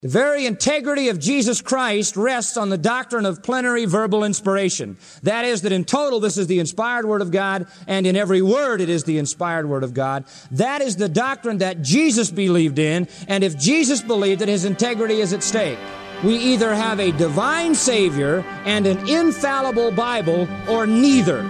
The very integrity of Jesus Christ rests on the doctrine of plenary verbal inspiration. That is, that in total this is the inspired Word of God, and in every word it is the inspired Word of God. That is the doctrine that Jesus believed in, and if Jesus believed it, His integrity is at stake. We either have a divine Savior and an infallible Bible, or neither.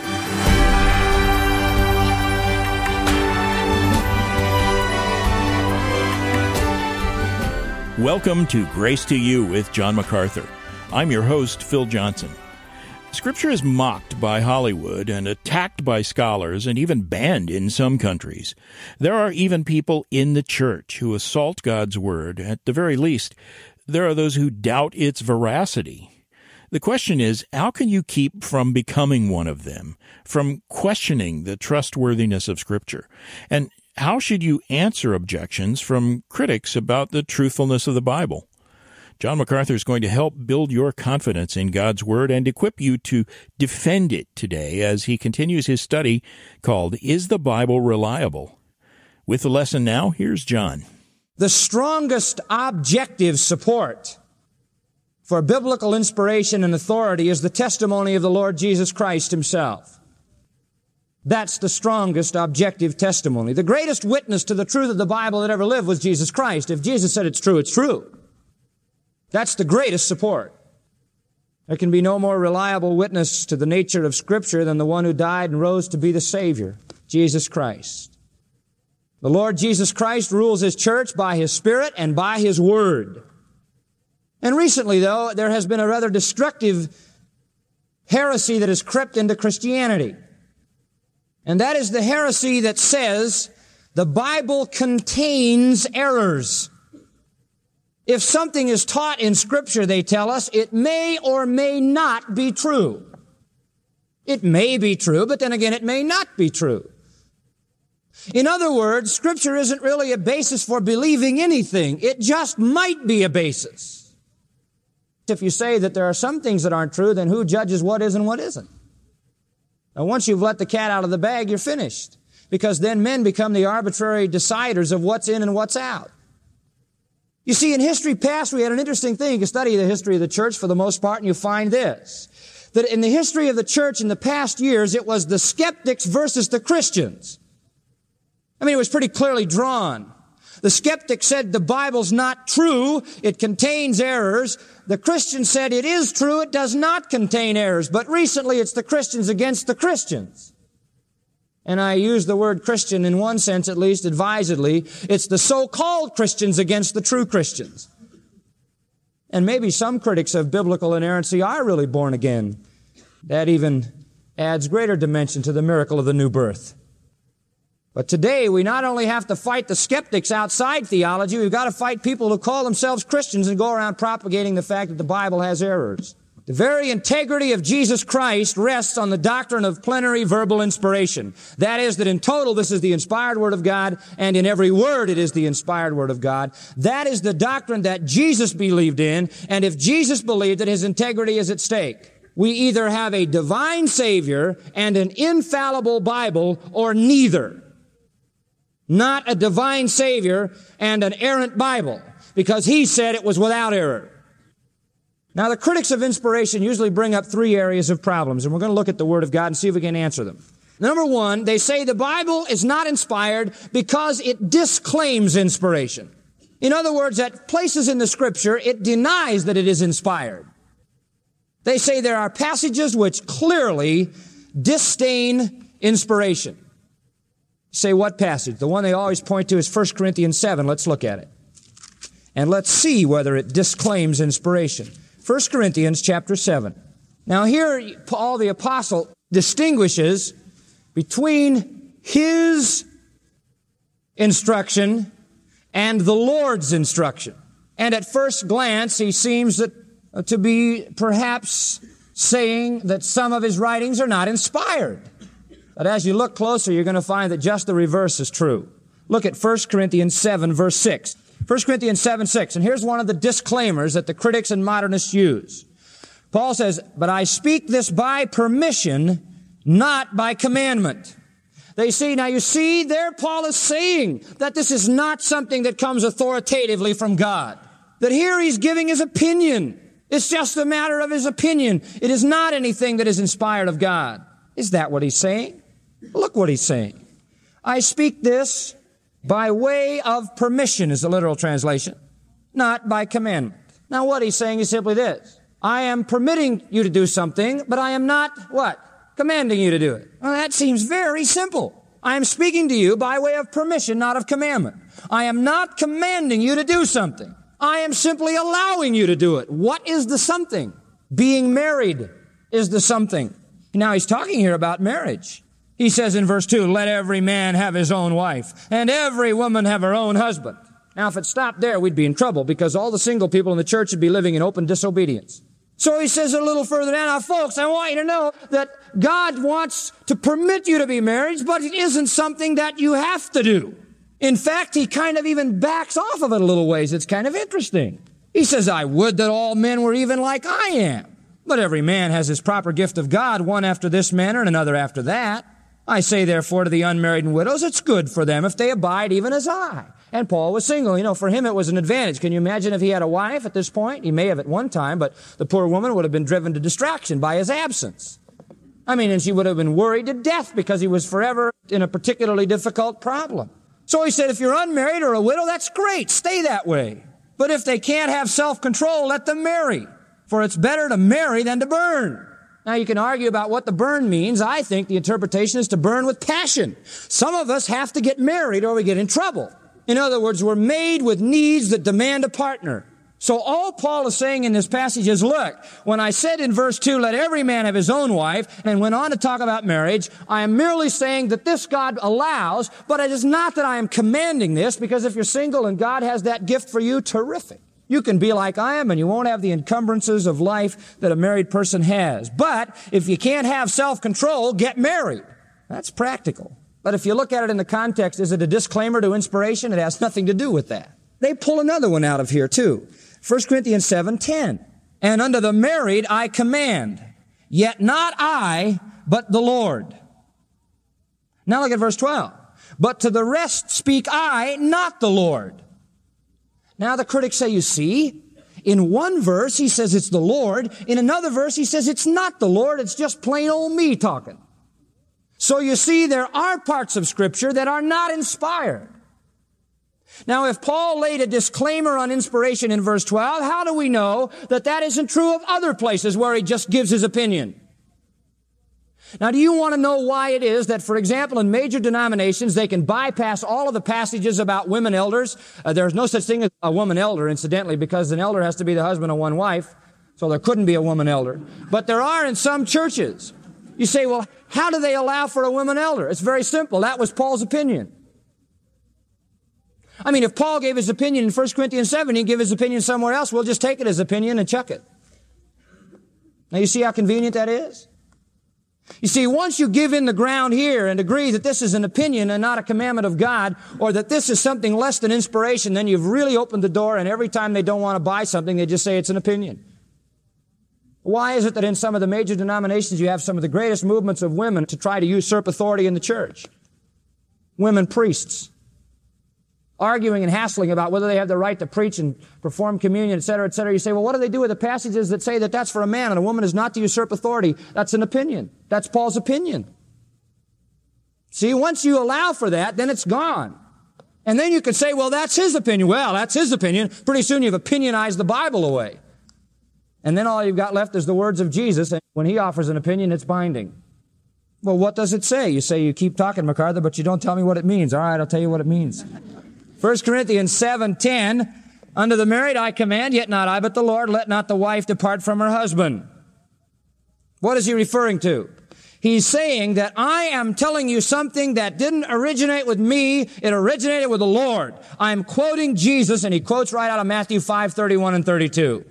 Welcome to Grace to You with John MacArthur. I'm your host, Phil Johnson. Scripture is mocked by Hollywood and attacked by scholars and even banned in some countries. There are even people in the church who assault God's Word. At the very least, there are those who doubt its veracity. The question is, how can you keep from becoming one of them, from questioning the trustworthiness of Scripture? And how should you answer objections from critics about the truthfulness of the Bible? John MacArthur is going to help build your confidence in God's Word and equip you to defend it today as he continues his study called, Is the Bible Reliable? With the lesson now, here's John. The strongest objective support for biblical inspiration and authority is the testimony of the Lord Jesus Christ Himself. That's the strongest objective testimony. The greatest witness to the truth of the Bible that ever lived was Jesus Christ. If Jesus said it's true, it's true. That's the greatest support. There can be no more reliable witness to the nature of Scripture than the one who died and rose to be the Savior, Jesus Christ. The Lord Jesus Christ rules His church by His Spirit and by His Word. And recently, though, there has been a rather destructive heresy that has crept into Christianity. And that is the heresy that says the Bible contains errors. If something is taught in Scripture, they tell us, it may or may not be true. It may be true, but then again, it may not be true. In other words, Scripture isn't really a basis for believing anything. It just might be a basis. If you say that there are some things that aren't true, then who judges what is and what isn't? Now, once you've let the cat out of the bag, you're finished. Because then men become the arbitrary deciders of what's in and what's out. You see, in history past, we had an interesting thing. You can study the history of the church for the most part, and you find this. That in the history of the church in the past years, it was the skeptics versus the Christians. I mean, it was pretty clearly drawn. The skeptic said the Bible's not true. It contains errors. The Christian said it is true. It does not contain errors. But recently it's the Christians against the Christians. And I use the word Christian in one sense, at least advisedly. It's the so-called Christians against the true Christians. And maybe some critics of biblical inerrancy are really born again. That even adds greater dimension to the miracle of the new birth. But today, we not only have to fight the skeptics outside theology, we've got to fight people who call themselves Christians and go around propagating the fact that the Bible has errors. The very integrity of Jesus Christ rests on the doctrine of plenary verbal inspiration. That is, that in total this is the inspired Word of God, and in every word it is the inspired Word of God. That is the doctrine that Jesus believed in, and if Jesus believed it, His integrity is at stake. We either have a divine Savior and an infallible Bible, or neither. Not a divine Savior and an errant Bible, because He said it was without error. Now, the critics of inspiration usually bring up three areas of problems, and we're going to look at the Word of God and see if we can answer them. Number one, they say the Bible is not inspired because it disclaims inspiration. In other words, at places in the Scripture, it denies that it is inspired. They say there are passages which clearly disdain inspiration. Say what passage? The one they always point to is 1 Corinthians 7. Let's look at it. And let's see whether it disclaims inspiration. 1 Corinthians chapter 7. Now here, Paul the Apostle distinguishes between his instruction and the Lord's instruction. And at first glance, he seems to be perhaps saying that some of his writings are not inspired. But as you look closer, you're going to find that just the reverse is true. Look at 1 Corinthians 7, verse 6. 1 Corinthians 7, 6. And here's one of the disclaimers that the critics and modernists use. Paul says, "But I speak this by permission, not by commandment." They see, now you see, there Paul is saying that this is not something that comes authoritatively from God. that here he's giving his opinion. It's just a matter of his opinion. It is not anything that is inspired of God. Is that what he's saying? Look what he's saying. I speak this by way of permission is the literal translation, not by commandment. Now what he's saying is simply this. I am permitting you to do something, but I am not, what? Commanding you to do it. Well, that seems very simple. I am speaking to you by way of permission, not of commandment. I am not commanding you to do something. I am simply allowing you to do it. What is the something? Being married is the something. Now he's talking here about marriage. He says in verse 2, let every man have his own wife, and every woman have her own husband. Now if it stopped there, we'd be in trouble, because all the single people in the church would be living in open disobedience. So he says a little further down, now folks, I want you to know that God wants to permit you to be married, but it isn't something that you have to do. In fact, he kind of even backs off of it a little ways. It's kind of interesting. He says, I would that all men were even like I am. But every man has his proper gift of God, one after this manner and another after that. I say therefore to the unmarried and widows, it's good for them if they abide even as I. And Paul was single. You know, for him it was an advantage. Can you imagine if he had a wife at this point? He may have at one time, but the poor woman would have been driven to distraction by his absence. And she would have been worried to death because he was forever in a particularly difficult problem. So he said, if you're unmarried or a widow, that's great. Stay that way. But if they can't have self-control, let them marry. For it's better to marry than to burn. Now you can argue about what the burn means. I think the interpretation is to burn with passion. Some of us have to get married or we get in trouble. In other words, we're made with needs that demand a partner. So all Paul is saying in this passage is, look, when I said in verse 2, let every man have his own wife, and went on to talk about marriage, I am merely saying that this God allows, but it is not that I am commanding this, because if you're single and God has that gift for you, terrific. You can be like I am, and you won't have the encumbrances of life that a married person has. But if you can't have self-control, get married. That's practical. But if you look at it in the context, is it a disclaimer to inspiration? It has nothing to do with that. They pull another one out of here too. 1 Corinthians 7:10. And unto the married I command, yet not I, but the Lord. Now look at verse 12. But to the rest speak I, not the Lord. Now the critics say, you see, in one verse he says it's the Lord. In another verse he says it's not the Lord. It's just plain old me talking. So you see, there are parts of Scripture that are not inspired. Now, if Paul laid a disclaimer on inspiration in verse 12, how do we know that that isn't true of other places where he just gives his opinion? Now, do you want to know why it is that, for example, in major denominations, they can bypass all of the passages about women elders? There's no such thing as a woman elder, incidentally, because an elder has to be the husband of one wife, so there couldn't be a woman elder. But there are in some churches. You say, well, how do they allow for a woman elder? It's very simple. That was Paul's opinion. If Paul gave his opinion in 1 Corinthians 7, he'd give his opinion somewhere else. We'll just take it as opinion and chuck it. Now you see how convenient that is? You see, once you give in the ground here and agree that this is an opinion and not a commandment of God, or that this is something less than inspiration, then you've really opened the door, and every time they don't want to buy something, they just say it's an opinion. Why is it that in some of the major denominations you have some of the greatest movements of women to try to usurp authority in the church? Women priests, arguing and hassling about whether they have the right to preach and perform communion, etc., etc. You say, well, what do they do with the passages that say that that's for a man and a woman is not to usurp authority? That's an opinion. That's Paul's opinion. See, once you allow for that, then it's gone. And then you could say, well, that's his opinion. Well, that's his opinion. Pretty soon you've opinionized the Bible away. And then all you've got left is the words of Jesus, and when he offers an opinion, it's binding. Well, what does it say? You say, you keep talking, MacArthur, but you don't tell me what it means. All right, I'll tell you what it means. 1 Corinthians 7:10, unto the married I command, yet not I, but the Lord, let not the wife depart from her husband. What is he referring to? He's saying that I am telling you something that didn't originate with me, it originated with the Lord. I'm quoting Jesus, and he quotes right out of Matthew 5:31 and 32.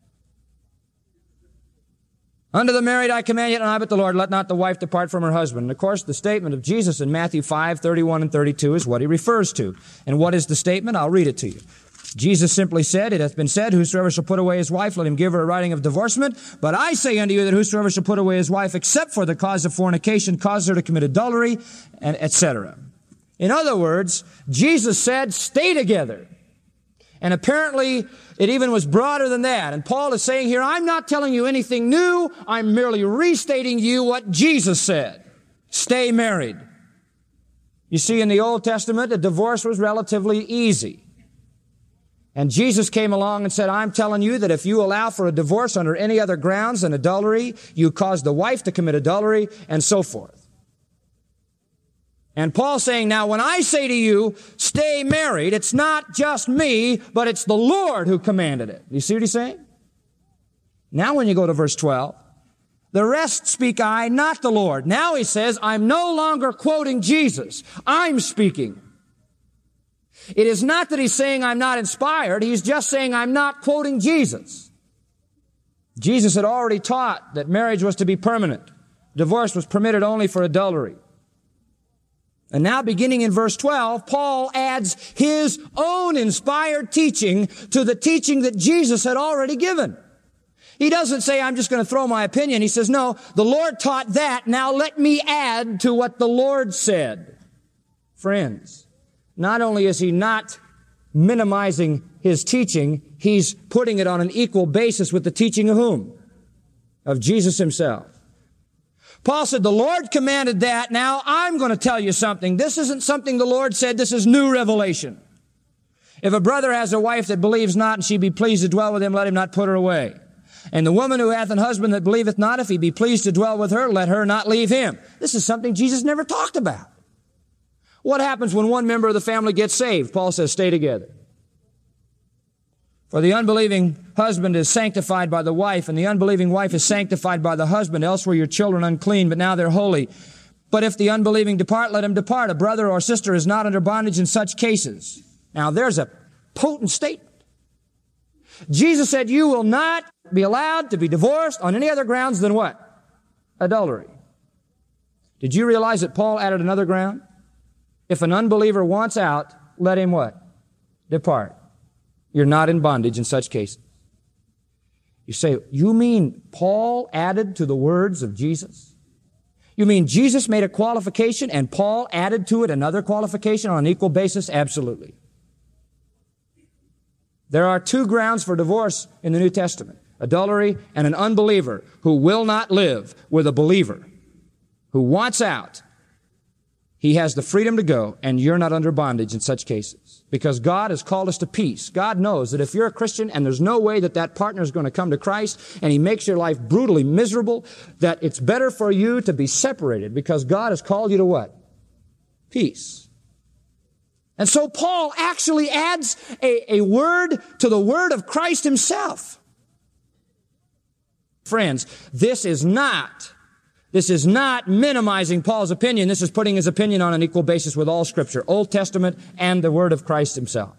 Unto the married I command, yet not I, but the Lord, let not the wife depart from her husband. And of course, the statement of Jesus in Matthew 5:31 and 32 is what he refers to. And what is the statement? I'll read it to you. Jesus simply said, it hath been said, whosoever shall put away his wife, let him give her a writing of divorcement. But I say unto you that whosoever shall put away his wife, except for the cause of fornication, causes her to commit adultery, and etc. In other words, Jesus said, stay together. And apparently, it even was broader than that. And Paul is saying here, I'm not telling you anything new. I'm merely restating to you what Jesus said. Stay married. You see, in the Old Testament, a divorce was relatively easy. And Jesus came along and said, I'm telling you that if you allow for a divorce under any other grounds than adultery, you cause the wife to commit adultery, and so forth. And Paul's saying, now when I say to you, stay married, it's not just me, but it's the Lord who commanded it. You see what he's saying? Now when you go to verse 12, the rest speak I, not the Lord. Now he says, I'm no longer quoting Jesus. I'm speaking. It is not that he's saying I'm not inspired. He's just saying I'm not quoting Jesus. Jesus had already taught that marriage was to be permanent. Divorce was permitted only for adultery. And now beginning in verse 12, Paul adds his own inspired teaching to the teaching that Jesus had already given. He doesn't say, I'm just going to throw my opinion. He says, no, the Lord taught that. Now let me add to what the Lord said. Friends, not only is he not minimizing his teaching, he's putting it on an equal basis with the teaching of whom? Of Jesus himself. Paul said, the Lord commanded that. Now I'm going to tell you something. This isn't something the Lord said. This is new revelation. If a brother has a wife that believes not, and she be pleased to dwell with him, let him not put her away. And the woman who hath an husband that believeth not, if he be pleased to dwell with her, let her not leave him. This is something Jesus never talked about. What happens when one member of the family gets saved? Paul says, stay together. For the unbelieving husband is sanctified by the wife, and the unbelieving wife is sanctified by the husband. Else were your children unclean, but now they're holy. But if the unbelieving depart, let him depart. A brother or sister is not under bondage in such cases. Now there's a potent statement. Jesus said you will not be allowed to be divorced on any other grounds than what? Adultery. Did you realize that Paul added another ground? If an unbeliever wants out, let him what? Depart. You're not in bondage in such cases. You say, you mean Paul added to the words of Jesus? You mean Jesus made a qualification and Paul added to it another qualification on an equal basis? Absolutely. There are two grounds for divorce in the New Testament. Adultery and an unbeliever who will not live with a believer who wants out. He has the freedom to go, and you're not under bondage in such cases. Because God has called us to peace. God knows that if you're a Christian and there's no way that that partner is going to come to Christ, and he makes your life brutally miserable, that it's better for you to be separated, because God has called you to what? Peace. And so Paul actually adds a word to the word of Christ himself. Friends, this is not minimizing Paul's opinion. This is putting his opinion on an equal basis with all Scripture, Old Testament and the Word of Christ himself.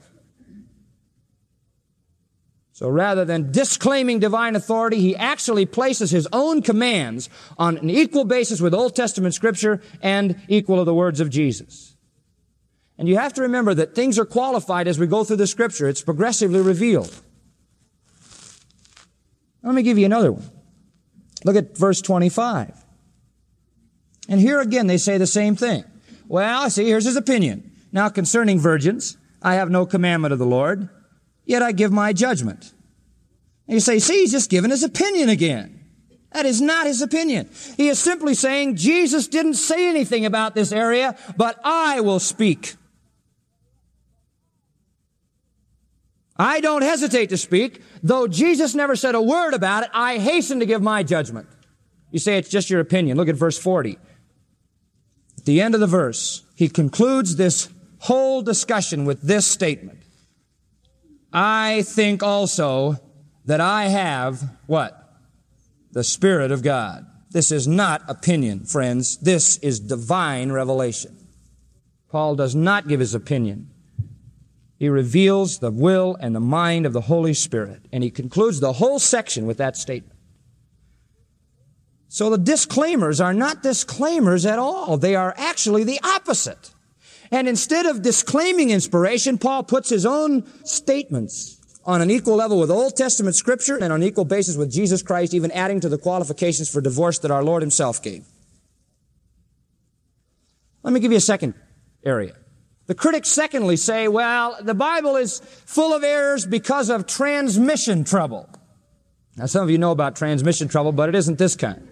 So rather than disclaiming divine authority, he actually places his own commands on an equal basis with Old Testament Scripture and equal to the words of Jesus. And you have to remember that things are qualified as we go through the Scripture. It's progressively revealed. Let me give you another one. Look at verse 25. And here again, they say the same thing. Well, see, here's his opinion. Now, concerning virgins, I have no commandment of the Lord, yet I give my judgment. And you say, see, he's just given his opinion again. That is not his opinion. He is simply saying, Jesus didn't say anything about this area, but I will speak. I don't hesitate to speak. Though Jesus never said a word about it, I hasten to give my judgment. You say it's just your opinion. Look at verse 40. At the end of the verse, he concludes this whole discussion with this statement. I think also that I have, what? The Spirit of God. This is not opinion, friends. This is divine revelation. Paul does not give his opinion. He reveals the will and the mind of the Holy Spirit. And he concludes the whole section with that statement. So the disclaimers are not disclaimers at all. They are actually the opposite. And instead of disclaiming inspiration, Paul puts his own statements on an equal level with Old Testament Scripture and on an equal basis with Jesus Christ, even adding to the qualifications for divorce that our Lord himself gave. Let me give you a second area. The critics, secondly, say, well, the Bible is full of errors because of transmission trouble. Now, some of you know about transmission trouble, but it isn't this kind.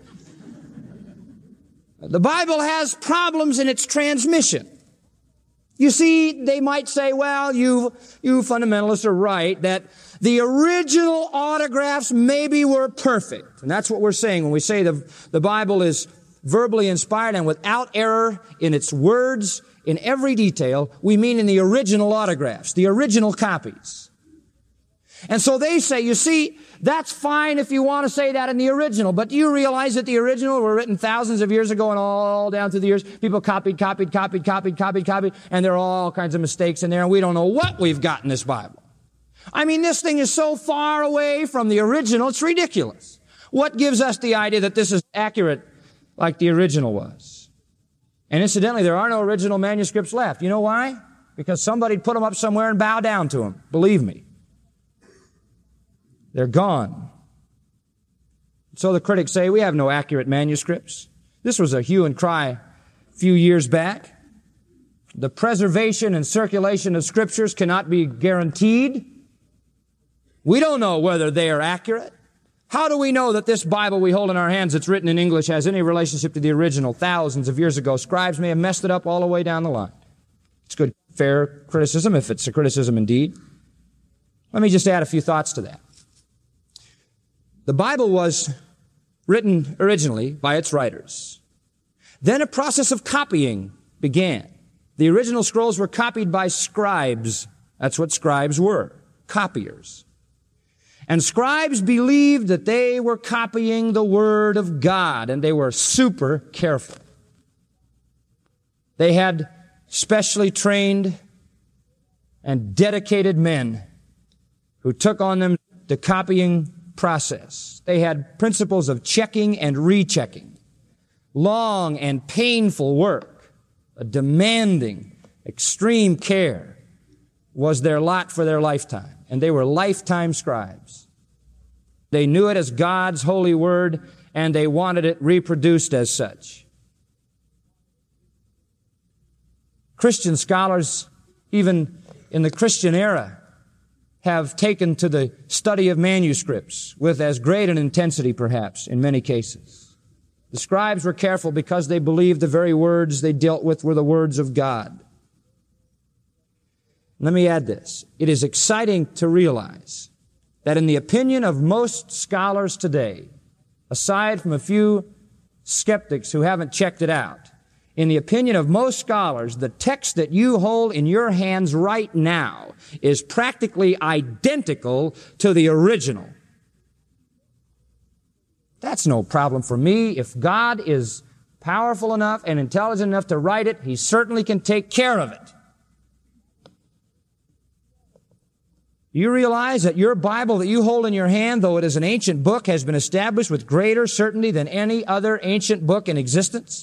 The Bible has problems in its transmission. You see, they might say, well, you fundamentalists are right, that the original autographs maybe were perfect. And that's what we're saying when we say the Bible is verbally inspired and without error in its words, in every detail. We mean in the original autographs, the original copies. And so they say, you see, that's fine if you want to say that in the original, but do you realize that the original were written thousands of years ago and all down through the years? People copied, and there are all kinds of mistakes in there, and we don't know what we've got in this Bible. I mean, this thing is so far away from the original, it's ridiculous. What gives us the idea that this is accurate like the original was? And incidentally, there are no original manuscripts left. You know why? Because somebody put them up somewhere and bow down to them. Believe me. They're gone. So the critics say, we have no accurate manuscripts. This was a hue and cry a few years back. The preservation and circulation of scriptures cannot be guaranteed. We don't know whether they are accurate. How do we know that this Bible we hold in our hands that's written in English has any relationship to the original thousands of years ago? Scribes may have messed it up all the way down the line. It's good, fair criticism, if it's a criticism indeed. Let me just add a few thoughts to that. The Bible was written originally by its writers. Then a process of copying began. The original scrolls were copied by scribes. That's what scribes were, copiers. And scribes believed that they were copying the Word of God, and they were super careful. They had specially trained and dedicated men who took on them the copying process. They had principles of checking and rechecking. Long and painful work, a demanding, extreme care was their lot for their lifetime. And they were lifetime scribes. They knew it as God's holy word, and they wanted it reproduced as such. Christian scholars, even in the Christian era, have taken to the study of manuscripts with as great an intensity, perhaps, in many cases. The scribes were careful because they believed the very words they dealt with were the words of God. Let me add this. It is exciting to realize that in the opinion of most scholars today, aside from a few skeptics who haven't checked it out, in the opinion of most scholars, the text that you hold in your hands right now is practically identical to the original. That's no problem for me. If God is powerful enough and intelligent enough to write it, He certainly can take care of it. You realize that your Bible that you hold in your hand, though it is an ancient book, has been established with greater certainty than any other ancient book in existence?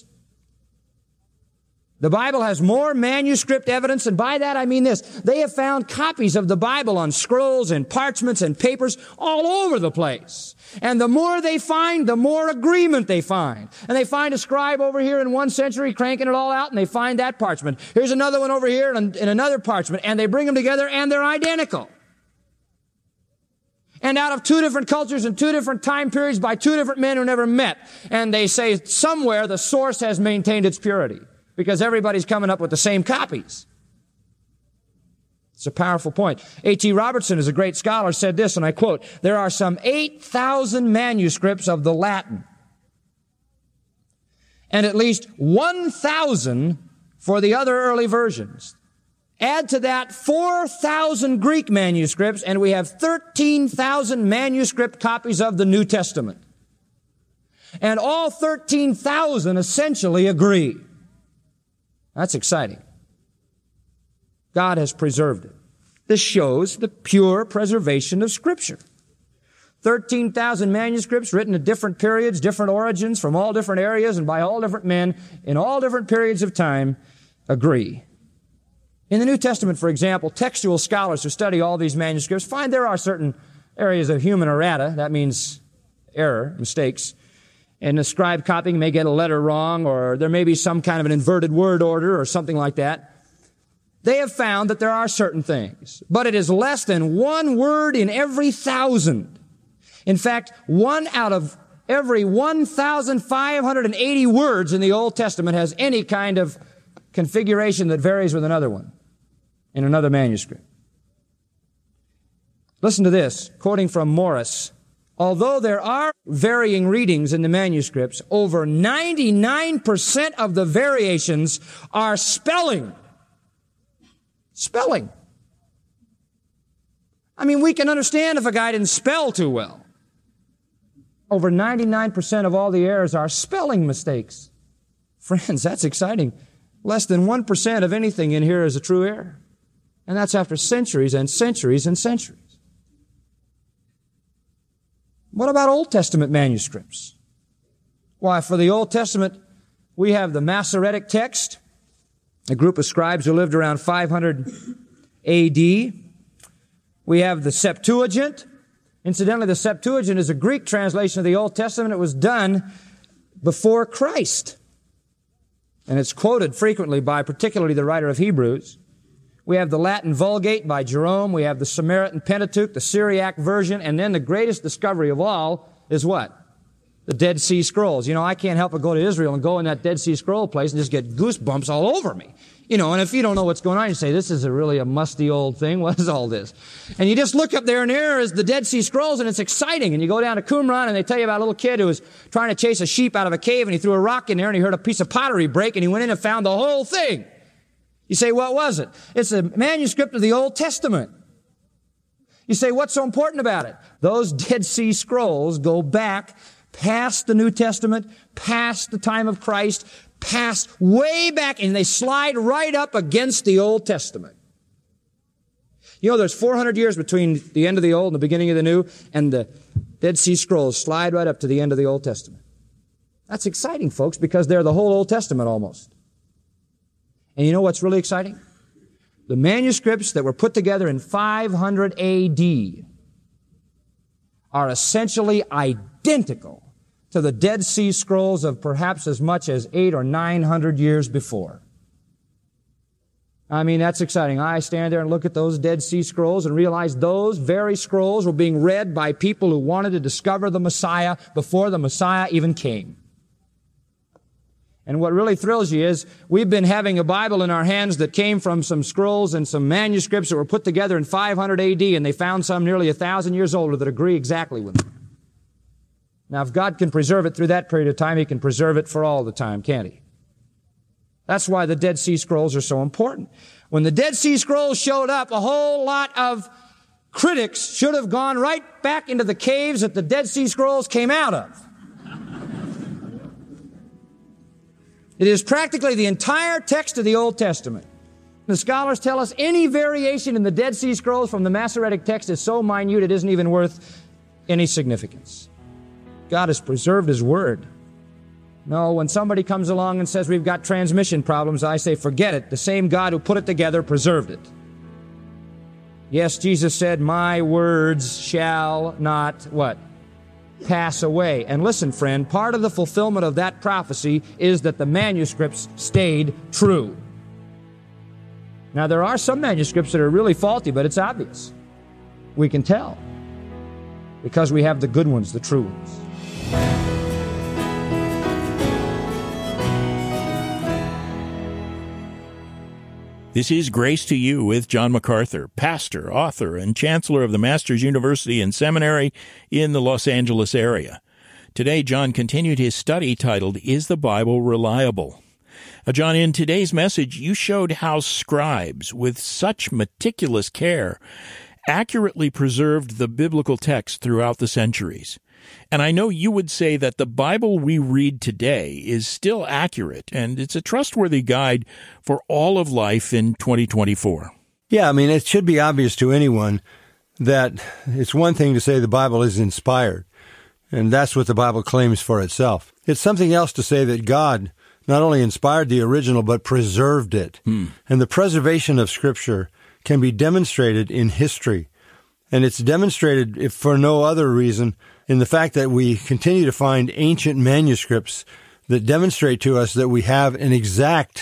The Bible has more manuscript evidence, and by that I mean this. They have found copies of the Bible on scrolls and parchments and papers all over the place. And the more they find, the more agreement they find. And they find a scribe over here in 1 century cranking it all out, and they find that parchment. Here's another one over here in another parchment, and they bring them together, and they're identical. And out of two different cultures and two different time periods by two different men who never met. And they say somewhere the source has maintained its purity, because everybody's coming up with the same copies. It's a powerful point. A.T. Robertson is a great scholar, said this, and I quote, "There are some 8,000 manuscripts of the Latin, and at least 1,000 for the other early versions. Add to that 4,000 Greek manuscripts, and we have 13,000 manuscript copies of the New Testament. And all 13,000 essentially agree." That's exciting. God has preserved it. This shows the pure preservation of Scripture. 13,000 manuscripts written at different periods, different origins, from all different areas and by all different men in all different periods of time agree. In the New Testament, for example, textual scholars who study all these manuscripts find there are certain areas of human errata, that means error, mistakes, and the scribe copying may get a letter wrong, or there may be some kind of an inverted word order or something like that. they have found that there are certain things, but it is less than 1 word in every 1,000. In fact, 1 out of every 1,580 words in the Old Testament has any kind of configuration that varies with another one in another manuscript. Listen to this, quoting from Morris. Although there are varying readings in the manuscripts, over 99% of the variations are spelling. Spelling. I mean, we can understand if a guy didn't spell too well. Over 99% of all the errors are spelling mistakes. Friends, that's exciting. Less than 1% of anything in here is a true error. And that's after centuries and centuries and centuries. What about Old Testament manuscripts? Why, for the Old Testament, we have the Masoretic text, a group of scribes who lived around 500 A.D. We have the Septuagint. Incidentally, the Septuagint is a Greek translation of the Old Testament. It was done before Christ. And it's quoted frequently by particularly the writer of Hebrews. We have the Latin Vulgate by Jerome. We have the Samaritan Pentateuch, the Syriac version. And then the greatest discovery of all is what? The Dead Sea Scrolls. You know, I can't help but go to Israel and go in that Dead Sea Scroll place and just get goosebumps all over me. You know, and if you don't know what's going on, you say, this is really a musty old thing. What is all this? And you just look up there and there is the Dead Sea Scrolls and it's exciting. And you go down to Qumran and they tell you about a little kid who was trying to chase a sheep out of a cave and he threw a rock in there and he heard a piece of pottery break and he went in and found the whole thing. You say, what was it? It's a manuscript of the Old Testament. You say, what's so important about it? Those Dead Sea Scrolls go back past the New Testament, past the time of Christ, past way back, and they slide right up against the Old Testament. You know, there's 400 years between the end of the Old and the beginning of the New, and the Dead Sea Scrolls slide right up to the end of the Old Testament. That's exciting, folks, because they're the whole Old Testament almost. And you know what's really exciting? The manuscripts that were put together in 500 A.D. are essentially identical to the Dead Sea Scrolls of perhaps as much as 800 or 900 years before. I mean, that's exciting. I stand there and look at those Dead Sea Scrolls and realize those very scrolls were being read by people who wanted to discover the Messiah before the Messiah even came. And what really thrills you is we've been having a Bible in our hands that came from some scrolls and some manuscripts that were put together in 500 A.D. and they found some nearly 1,000 years older that agree exactly with them. Now, if God can preserve it through that period of time, He can preserve it for all the time, can't He? That's why the Dead Sea Scrolls are so important. When the Dead Sea Scrolls showed up, a whole lot of critics should have gone right back into the caves that the Dead Sea Scrolls came out of. It is practically the entire text of the Old Testament. The scholars tell us any variation in the Dead Sea Scrolls from the Masoretic text is so minute it isn't even worth any significance. God has preserved His Word. No, when somebody comes along and says we've got transmission problems, I say forget it. The same God who put it together preserved it. Yes, Jesus said, my words shall not, what? Pass away. And listen, friend, part of the fulfillment of that prophecy is that the manuscripts stayed true. Now, there are some manuscripts that are really faulty, but it's obvious. We can tell because we have the good ones, the true ones. This is Grace to You with John MacArthur, pastor, author, and chancellor of the Masters University and Seminary in the Los Angeles area. Today, John continued his study titled, Is the Bible Reliable? John, in today's message, you showed how scribes, with such meticulous care, accurately preserved the biblical text throughout the centuries. And I know you would say that the Bible we read today is still accurate, and it's a trustworthy guide for all of life in 2024. Yeah, I mean, it should be obvious to anyone that it's one thing to say the Bible is inspired, and that's what the Bible claims for itself. It's something else to say that God not only inspired the original, but preserved it. And the preservation of Scripture can be demonstrated in history. And it's demonstrated, if for no other reason, in the fact that we continue to find ancient manuscripts that demonstrate to us that we have an exact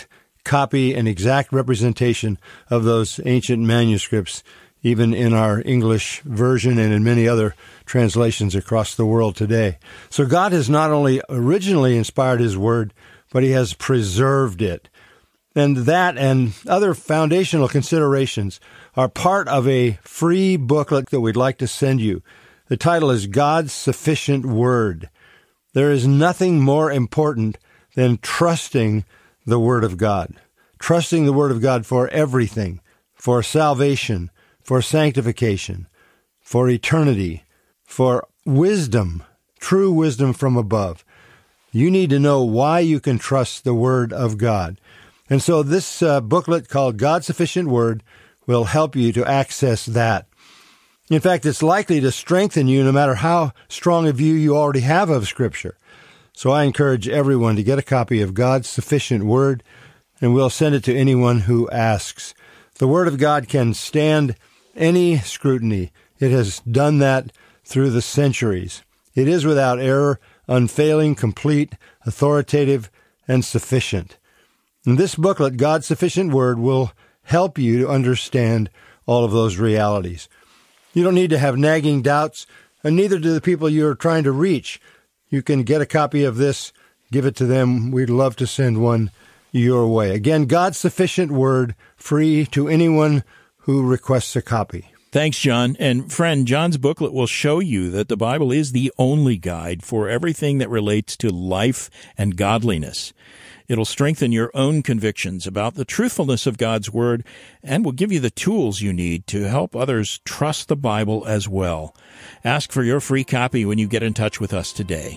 copy, an exact representation of those ancient manuscripts, even in our English version and in many other translations across the world today. So God has not only originally inspired His Word, but He has preserved it. And that and other foundational considerations are part of a free booklet that we'd like to send you. The title is God's Sufficient Word. There is nothing more important than trusting the Word of God. Trusting the Word of God for everything, for salvation, for sanctification, for eternity, for wisdom, true wisdom from above. You need to know why you can trust the Word of God. And so this booklet called God's Sufficient Word will help you to access that. In fact, it's likely to strengthen you no matter how strong a view you already have of Scripture. So I encourage everyone to get a copy of God's Sufficient Word, and we'll send it to anyone who asks. The Word of God can stand any scrutiny. It has done that through the centuries. It is without error, unfailing, complete, authoritative, and sufficient. And this booklet, God's Sufficient Word, will help you to understand all of those realities. You don't need to have nagging doubts, and neither do the people you're trying to reach. You can get a copy of this, give it to them. We'd love to send one your way. Again, God's Sufficient Word, free to anyone who requests a copy. Thanks, John. And friend, John's booklet will show you that the Bible is the only guide for everything that relates to life and godliness. It'll strengthen your own convictions about the truthfulness of God's Word and will give you the tools you need to help others trust the Bible as well. Ask for your free copy when you get in touch with us today.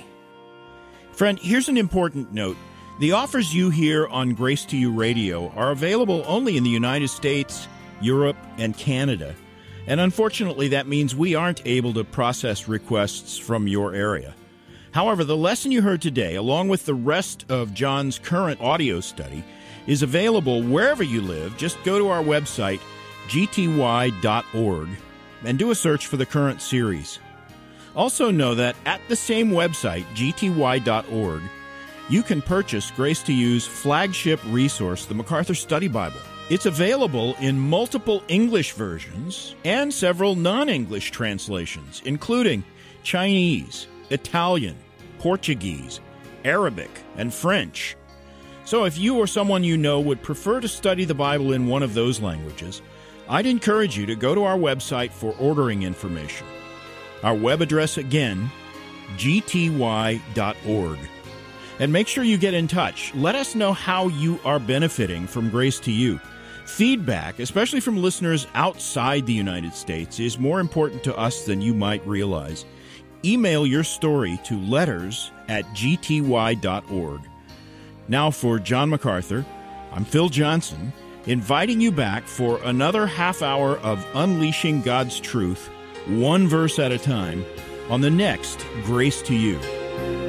Friend, here's an important note. The offers you hear on Grace to You Radio are available only in the United States, Europe, and Canada. And unfortunately, that means we aren't able to process requests from your area. However, the lesson you heard today, along with the rest of John's current audio study, is available wherever you live. Just go to our website, gty.org, and do a search for the current series. Also know that at the same website, gty.org, you can purchase Grace to You's flagship resource, the MacArthur Study Bible. It's available in multiple English versions and several non-English translations, including Chinese, Italian, Portuguese, Arabic, and French. So if you or someone you know would prefer to study the Bible in one of those languages, I'd encourage you to go to our website for ordering information. Our web address again, gty.org. And make sure you get in touch. Let us know how you are benefiting from Grace to You. Feedback, especially from listeners outside the United States, is more important to us than you might realize. Email your story to letters@gty.org. Now for John MacArthur, I'm Phil Johnson, inviting you back for another half hour of unleashing God's truth, one verse at a time, on the next Grace to You.